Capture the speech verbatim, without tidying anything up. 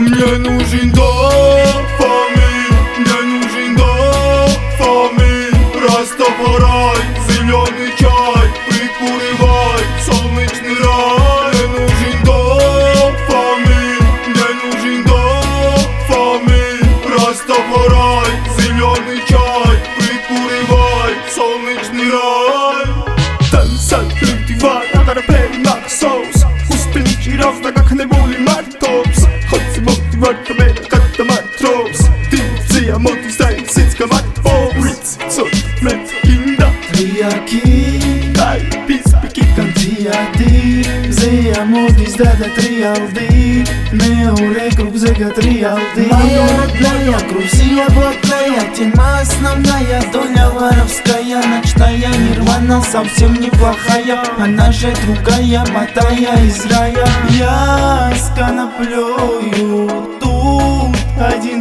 Мне нужен дофамин, мне нужен дофамин. Растафарай, зеленый чай, прикуривай, солнечный рай. Мне нужен дофамин, мне нужен дофамин. Растафарай, зеленый чай, прикуривай, солнечный рай. Танцать любивай, I gotta pay my souls. Успеничий разда, как не були мартопс. Хоть мотивать тебе, как то матрос. Дивция, мотивстай, синска мартопс. Ritz, so, met, kinda Triaki, Дай, писпики, Kantiadi, Zeja modis dada trialdi, Neure крузега триалди. Моя родная, Грузия блатная, тема основная, доля воровская, ночная нирвана совсем неплохая. Она же другая, мотая из рая. Я с коноплёю тут один